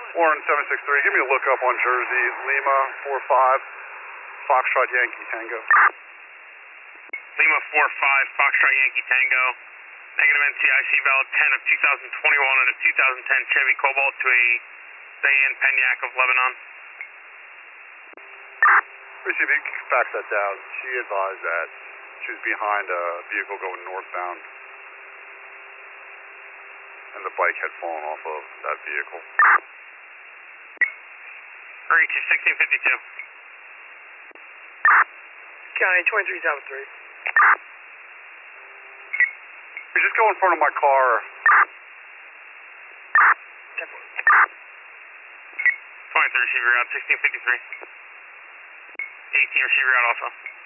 Warren 763, give me a lookup on Jersey, Lima 45, Foxtrot Yankee Tango. Lima 45, Foxtrot Yankee Tango. Negative NCIC valid 10 of 2021 and a 2010 Chevy Cobalt to a Diane Penyak of Lebanon. Receive, you can fax that down. She advised that she was behind a vehicle going northbound, and the bike had fallen off of that vehicle. Reach is 1652. County 2373. You just go in front of my car. 23 receiver out, 1653. 18 receiver out also.